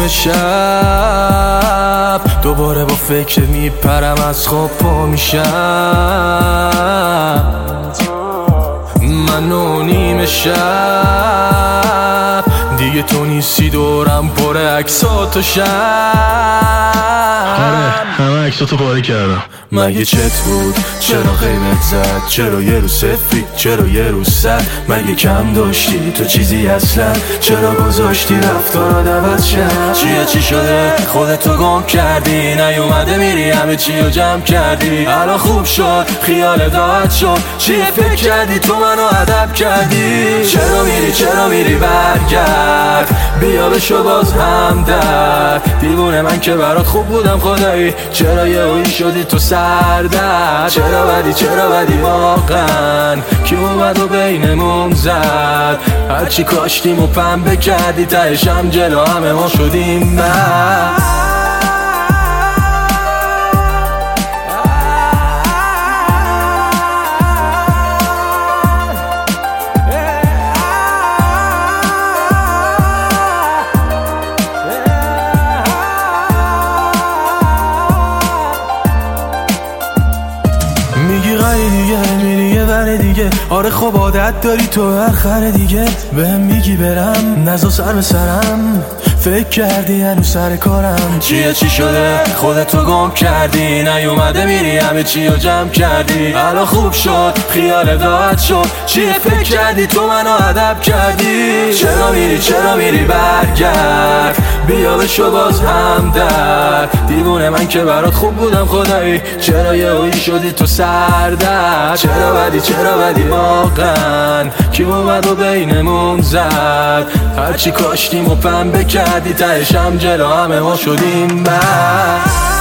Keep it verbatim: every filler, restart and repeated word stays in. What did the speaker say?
شب دوباره با فکر میپرم از خواب پا میشم. من و نیم شب دیگه تو نیستی دورم پر عکسات و شب. آره همه عکساتو پاره کردم. مگه چت بود؟ چرا غیبت زد؟ چرا یه رو سفید؟ چرا یه رو سر؟ مگه کم داشتی تو چیزی اصلا؟ چرا گذاشتی رفتارات عوض شد؟ چیه چی شده؟ خودتو گم کردی، نیومده میری همه چی رو جمع کردی. الان خوب شد خیال راحت شد، چیه فکر کردی تو منو ادب کردی؟ چرا میری چرا میری برگرد، بیا بشو باز همدرد. دیوونه من که برات خوب بودم خدایی، چرا یه اوی شدی تو سردر؟ چرا بدی چرا بدی واقعا، کی اومد و بینمون زد؟ هرچی کاشتیم و پنبه کردی، تهشم جلو همه ما شدیم من. میگی غری دیگه میری یه ور دیگه، آره خب عادت داری تو آخر دیگه. بهم میگی برم نزا سر به سرم، فکر کردی هنو سر کارم. چیه چی شده؟ خودتو گم کردی، نیومده میری همه چی رو جمع کردی. الان خوب شد خیال راحت شد، چیه فکر کردی تو منو ادب کردی؟ چرا میری چرا میری برگرد، بیا بشو باز همدرد. دیوونه من که برات خوب بودم خدایی، چرا یه اوی شدی تو سردر؟ چرا بدی چرا بدی واقعا، کی اومد و بینمون زد؟ هرچی کاشتیم و پنبه کردی، تهشم جلو همه ما شدیم من.